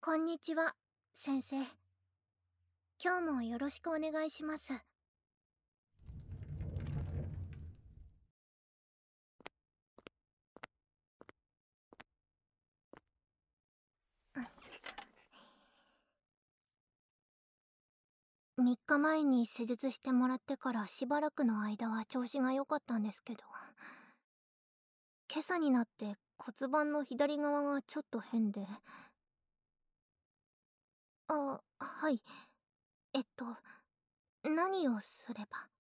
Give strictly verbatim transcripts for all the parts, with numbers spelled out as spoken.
こんにちは、先生。今日もよろしくお願いします。みっかまえに施術してもらってからしばらくの間は調子が良かったんですけど、今朝になって骨盤の左側がちょっと変で。あ、はい。えっと、何をすれば。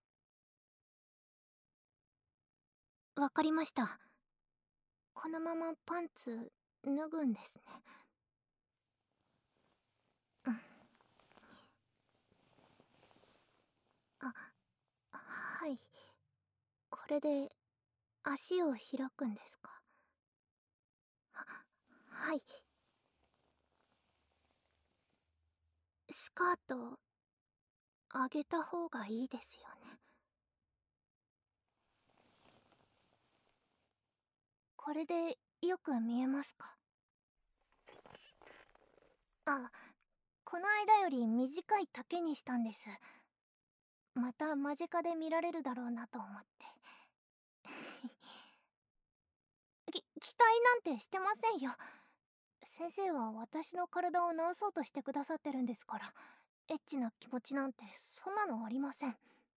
わかりました。このままパンツ脱ぐんですね。うん。あ、はい。これで足を開くんですか？は、はい。スカート上げた方がいいですよね。これでよく見えますか？あ、この間より短い丈にしたんです。また間近で見られるだろうなと思って。き、期待なんてしてませんよ。先生は私の体を治そうとしてくださってるんですから、エッチな気持ちなんてそんなのありません。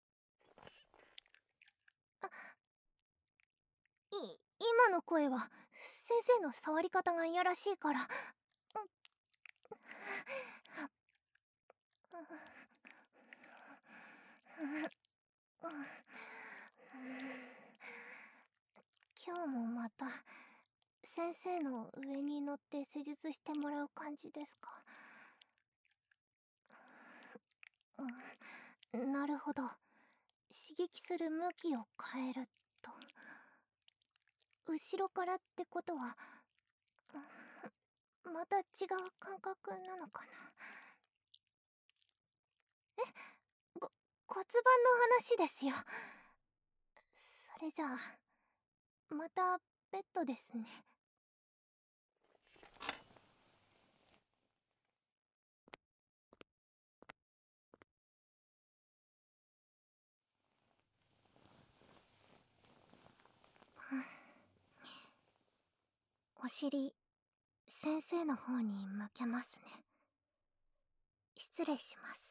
あ、い、今の声は先生の触り方がいやらしいから。今日もまた先生の上に乗って施術してもらう感じですか？うん、なるほど。刺激する向きを変えると。後ろからってことは、うん、また違う感覚なのかな。え、こ骨盤の話ですよ。それじゃあまたベッドですね。お尻先生の方に向けますね。失礼します。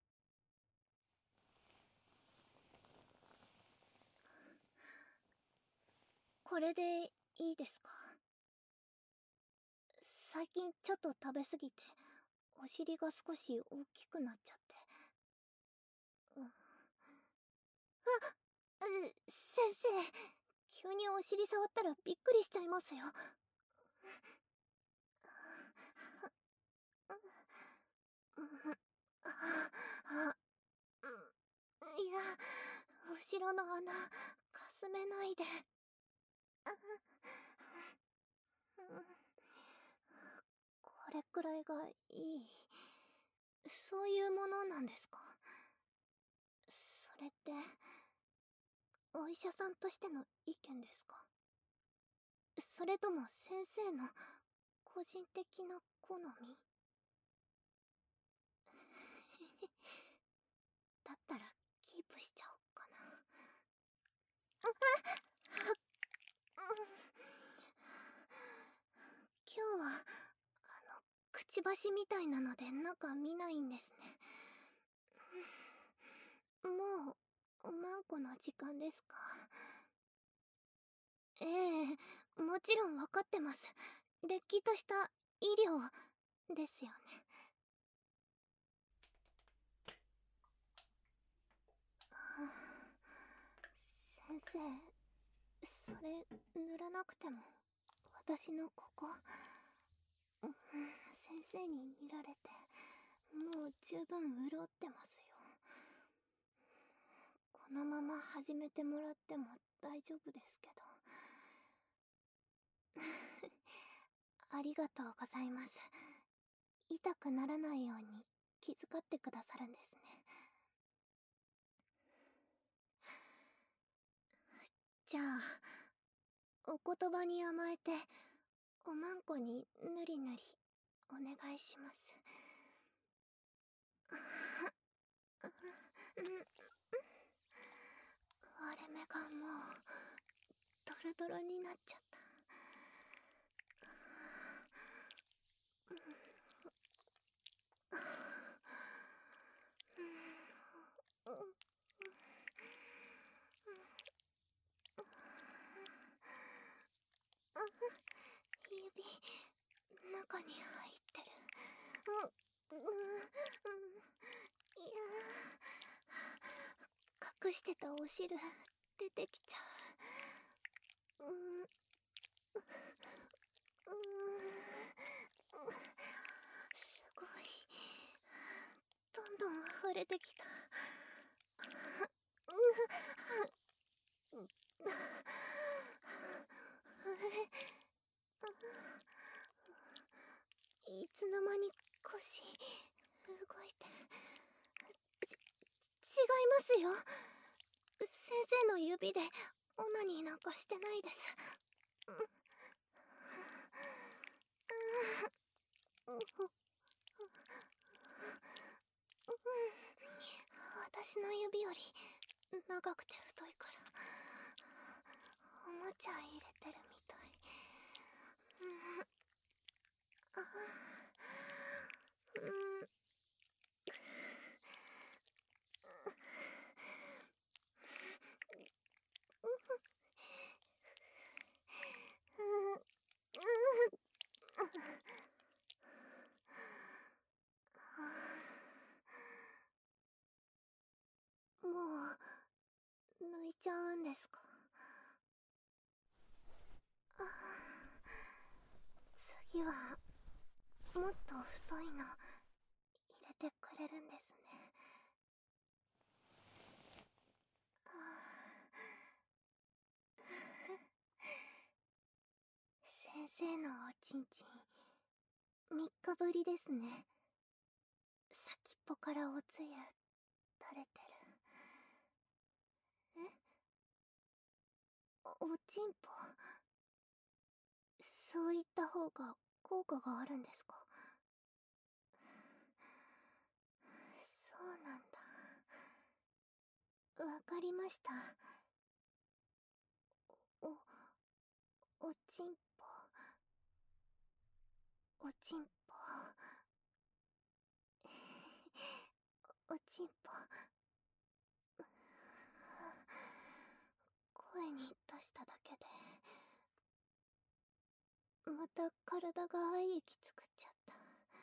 これでいいですか？最近ちょっと食べ過ぎてお尻が少し大きくなっちゃって。うん、あ、う、先生、急にお尻触ったらびっくりしちゃいますよ。いや、後ろの穴かすめないで。これくらいがいい、そういうものなんですか？それってお医者さんとしての意見ですか？それとも先生の個人的な好み？だったらキープしちゃおっかな。今日はあのくちばしみたいなので中見ないんですね。もうおまんこの時間ですか？ええ、もちろん分かってます。れっきとした医療ですよね。先生、それ塗らなくても私のここ、うん、先生に見られてもう十分潤ってますよ。このまま始めてもらっても大丈夫ですけど。ありがとうございます。痛くならないように気遣ってくださるんですね。じゃあお言葉に甘えておまんこにぬりぬりお願いします。割れ目がもうドロドロになっちゃった。指中に入ってる。うんうんうんいや隠してたお汁出てきちゃう。うんうんすごいどんどん溢れてきた。いつの間に腰動いてち違いますよ。先生の指でオナニーなんかしてないです。私の指より長くて太いからおもちゃ入れてるみたい。うんもう抜いちゃうんですか？次はもっと太いの入れてくれるんですね。先生のおちんちんみっかぶりですね。先っぽからおつゆ垂れてる。えおちんぽそういった方が効果があるんですか？そうなんだ。わかりました。おおちんぽおちんぽおちんぽ声に出しただけでまた体が愛液作っちゃった。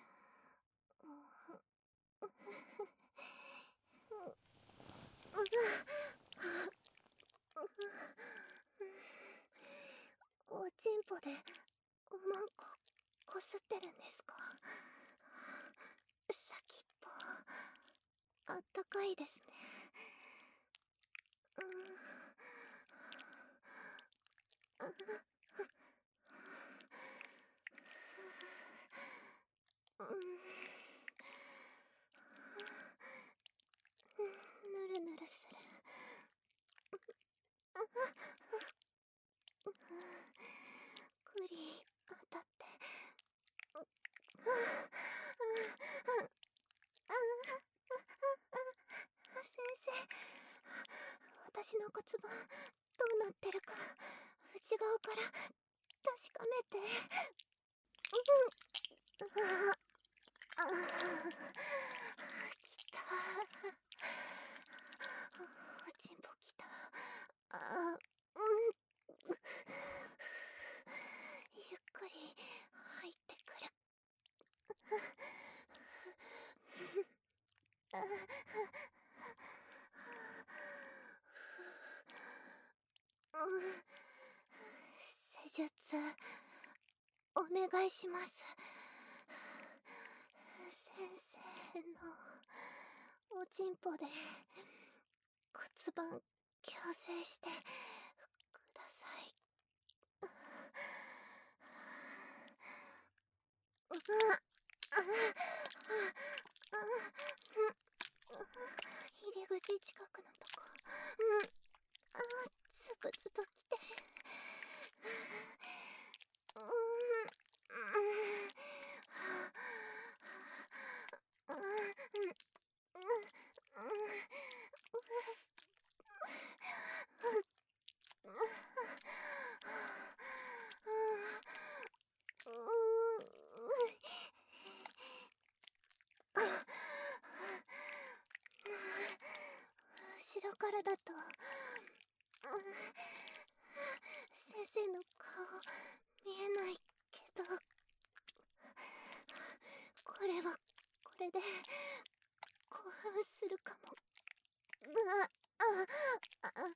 おちんぽでマンコこすってるんですか？先っぽあったかいですね。うんぬるぬるする。くり当たって先生私の骨盤どうなってるか内側から確かめて。ああきたおちんぽきた。あうんゆっくり入ってくる。施術お願いします。先生のおちんぽで骨盤矯正してください。入り口近くのとこうんあつぶつぶきてうんからだと、うん、先生の顔見えないけど、これはこれで興奮するかも。ああああ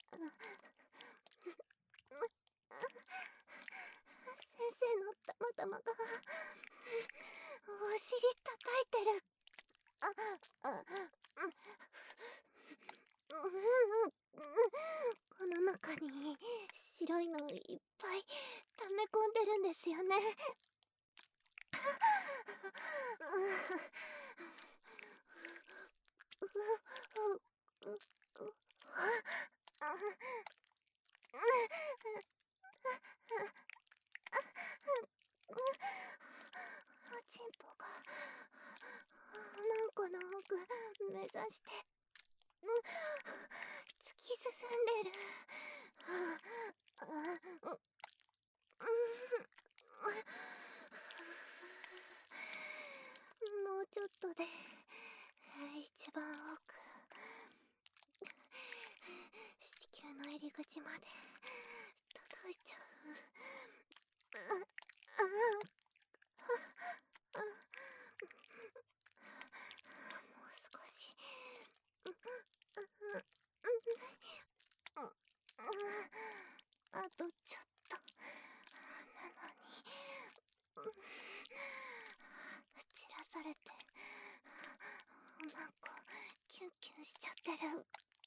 先生の玉々がお尻叩いてる。ああこの中に白いのいっぱい溜め込んでるんですよね。チンポがマンコの奥目指して突き進んでる。もうちょっとで一番奥、子宮の入り口まで届いちゃう。もう少し。あとちょっとなのに、散らされておまんこキュンキュンしちゃってる。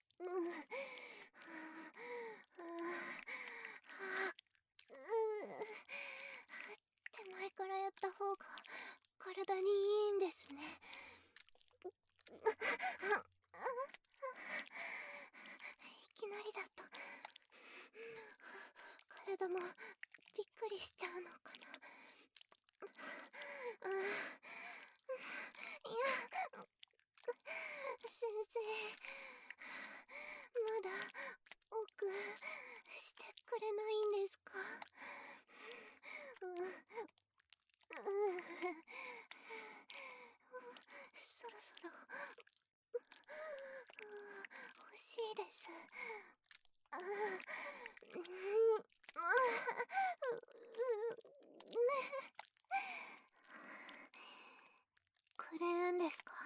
手前からやった方が体にいいんですね。いきなりだと体もびっくりしちゃうのかな。いや、先生、まだ奥してくれないんですか？そろそろ欲しいです。くれるんですか？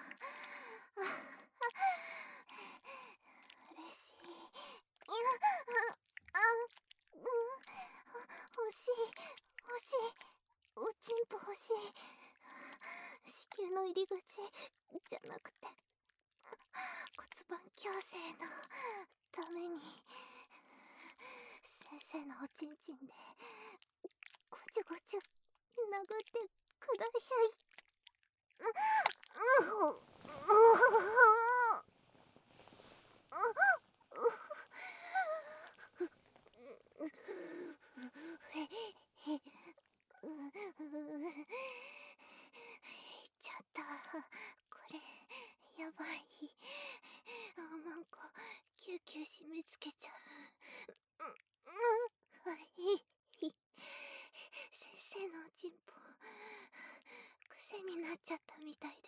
嬉しい。いや、あ、うん、欲しい、欲しい、おちんぽ欲しい。子宮の入り口じゃなくて骨盤矯正のために先生のおちんちんでごちゅごちゅ殴ってください。いっちゃった。これやばい。あ、なんかキューキュー締め付けちゃう。はい。先生のおちんぽ癖になっちゃったみたいです。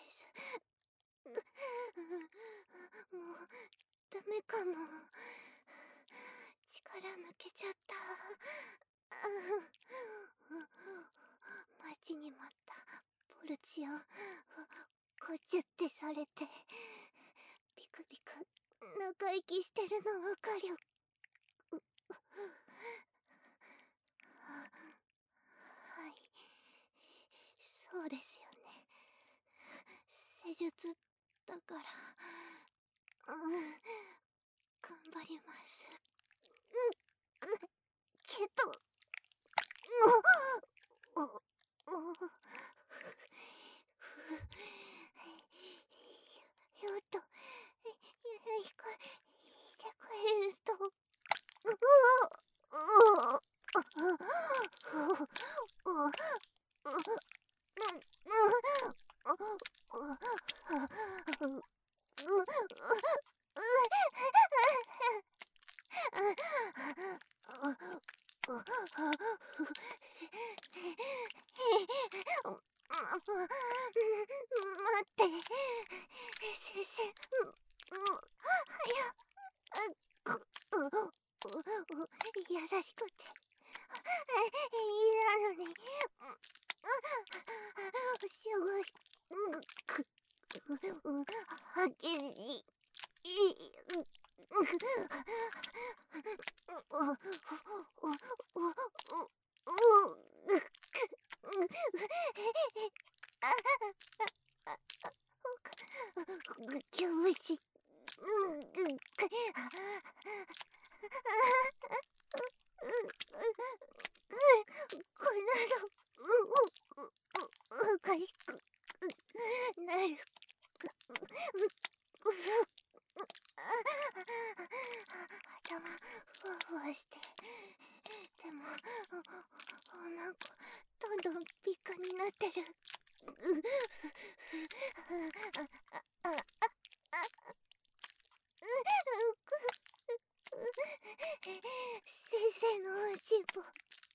もうダメかも。力抜けちゃった。待ちに待ったポルチをこちゅってされてビクビク長生きしてるのわかる。はい、そうですよね。施術だから、うん、頑張ります。けど、おおおひょっとひかしてくれると、待って、先生、もう、早て。なのに、すごい、激しい。教師。こんなのおかしくなる。頭ふわふわして、でもなんかどんどんピカになってる。先生のおしっぽ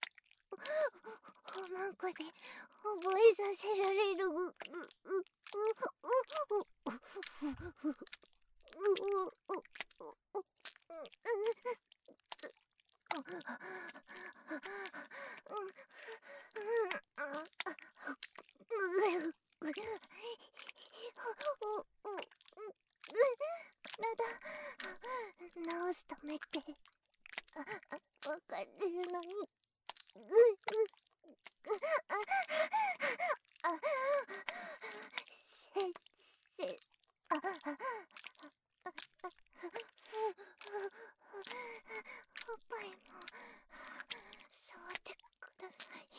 おまんこで覚えさせられる。体直すためってわかってるのに。先生、あおっぱいも触ってください。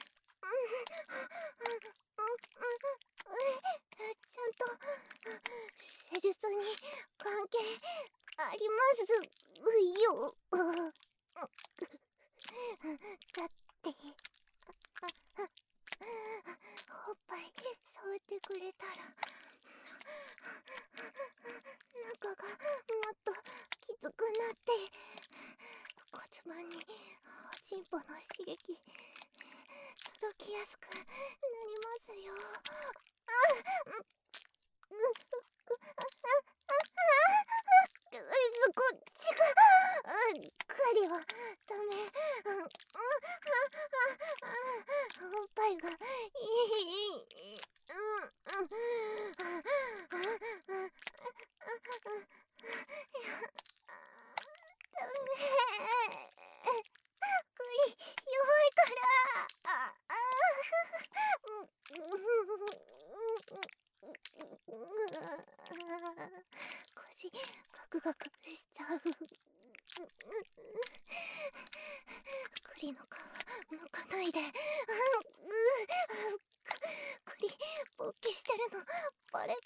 ちゃんと施術に関係ありますよ。だっておっぱい触ってくれたら中がもっときつくなって骨盤におちんぽの刺激届きやすくなりますよ。こっちが狩りはダメ。おっぱいがいい。ダメ。栗弱いから。腰ガクガクしちゃう。栗の皮むかないで。栗勃起してるのバレバレ。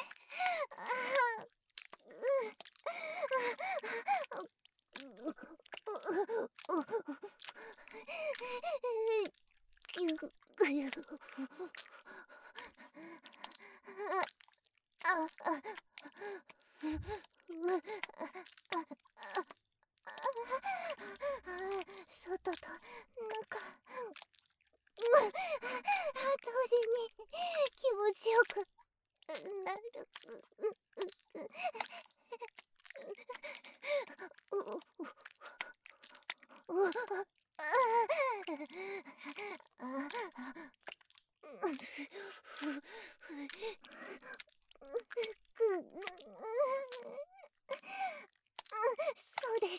外と中同時に気持ちよくなる。そうです。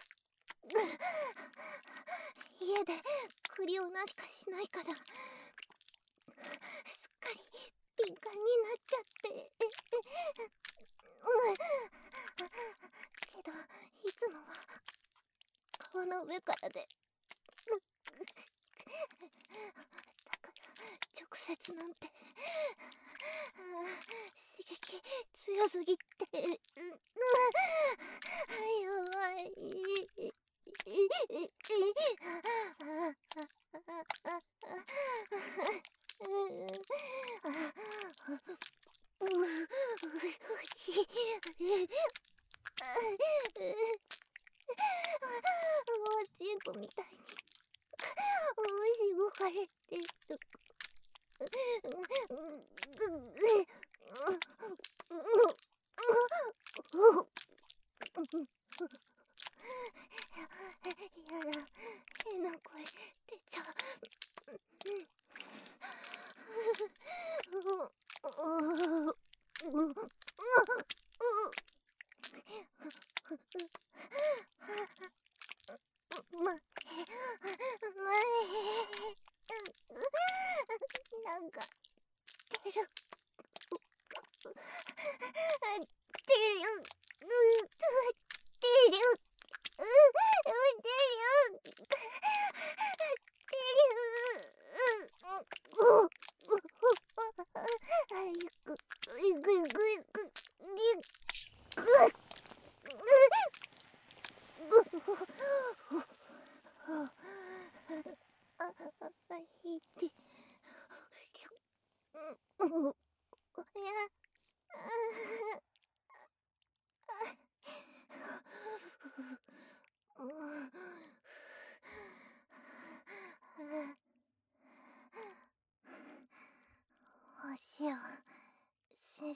家で栗をなしかしないからすっかり敏感になっちゃって。けどいつもは川の上からで、だから直接なんて刺激強すぎてやばい。おちんこみたいにおしごかれてる。やだ、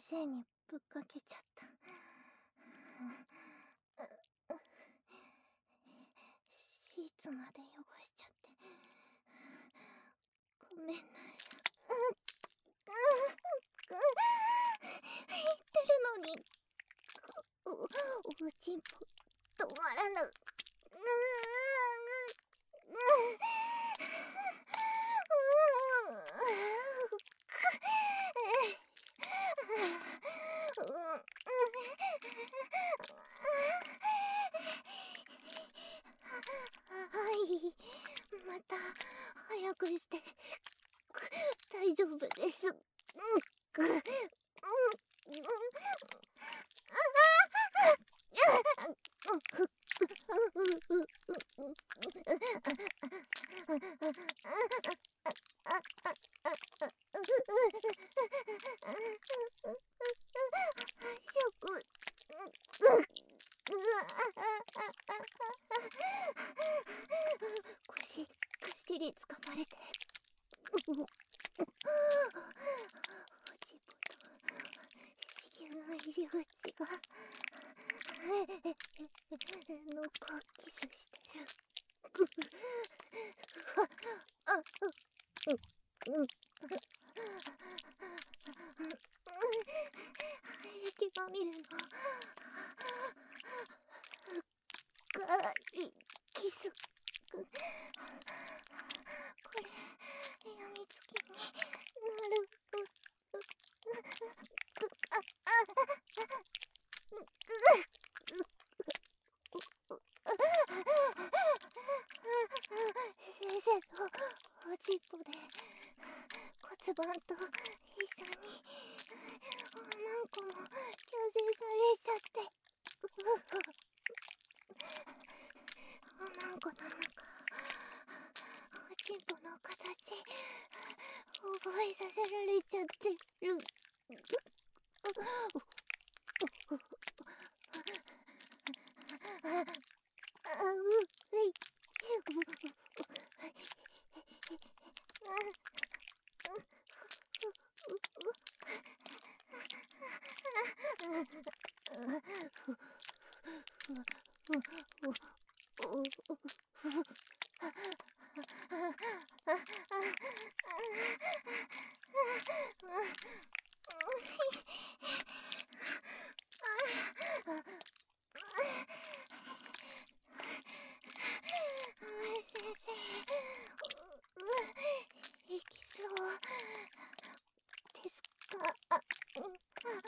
生にぶっかけちゃった。シーツまで汚しちゃって。ごめんなさい。言ってるのに、お、おちんぽ止まらぬ。はい、また早くして大丈夫です。うん、うん、腰、腰につかまれて。おちんぽと子宮の入り口がのこキスしてる。あ、うん、うん。雪まみれの深いキス。これやみつきになる。先生のおちんぽで骨盤と一緒に何個も矯正されちゃって、何個なのかおちんぽの形覚えさせられちゃってる。あうい先生、いきそうですか？あ、うん、お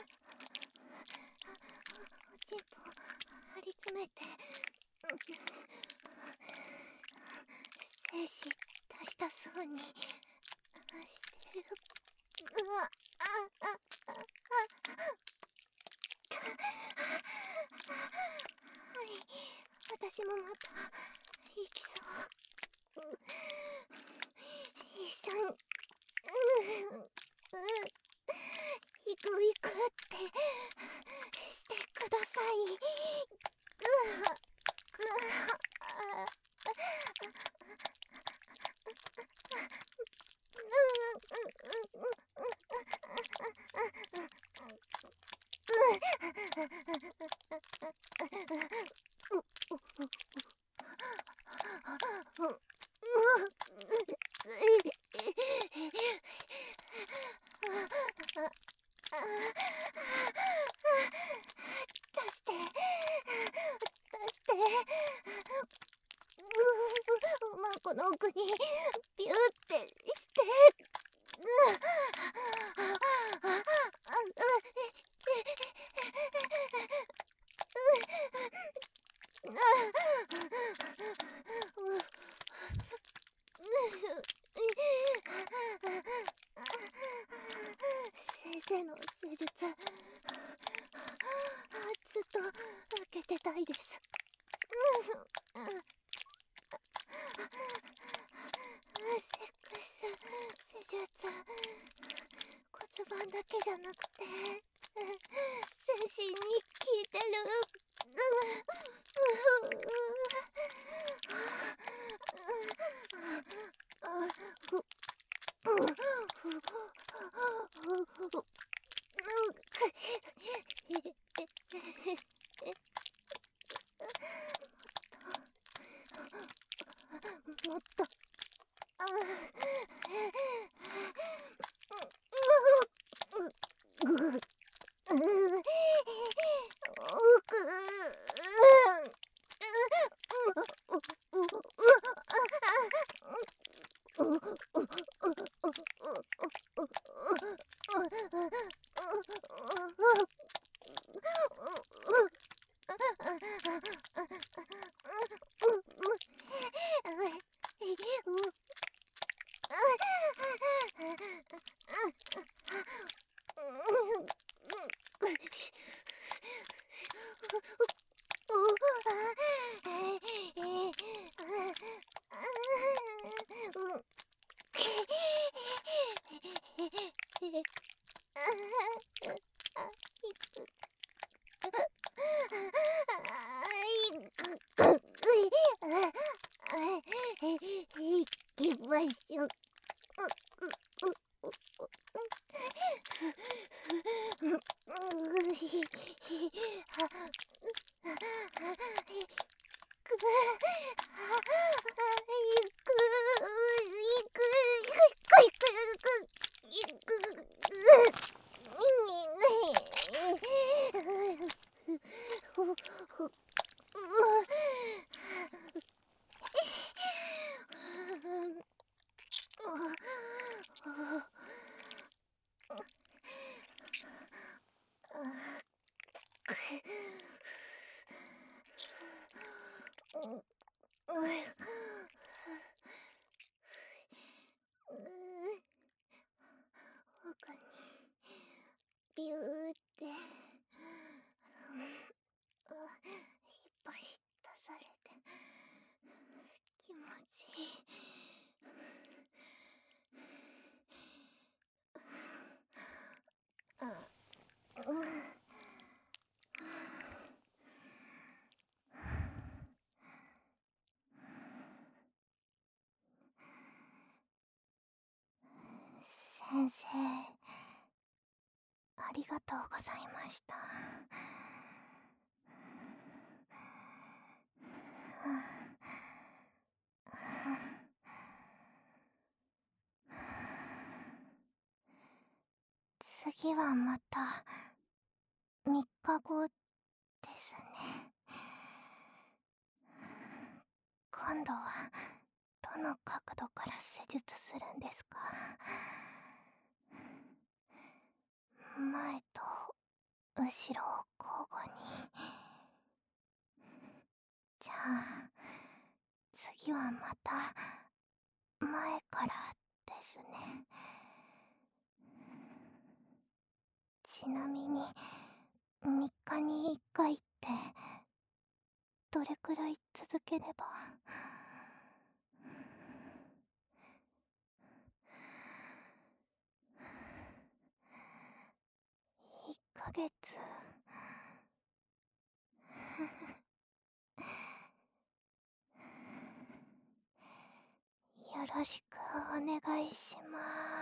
ちんぽ張り詰めて、精子出したそうにしてる。うわ、あ、あ、あ、あ、はい、私もまた行きそう。一緒に、うん、うん、行く行くってしてください。うわ、うわ、出して、出して、うまんこの奥にビューってして、先生の施術、ずっと受けてたいです。セックス施術、骨盤だけじゃなくて精神に効いてる。 っと。あぐぐぐぐ行きましょう。奥にビューっていっぱい出されて気持ちいい。先生、ありがとうございました。次はまたみっかごですね。今度はどの角度から施術するんですか？前と後ろを交互に。じゃあ次はまた前からですね。ちなみにみっかにいっかいってどれくらい続ければ？いっかげつ。よろしくお願いします。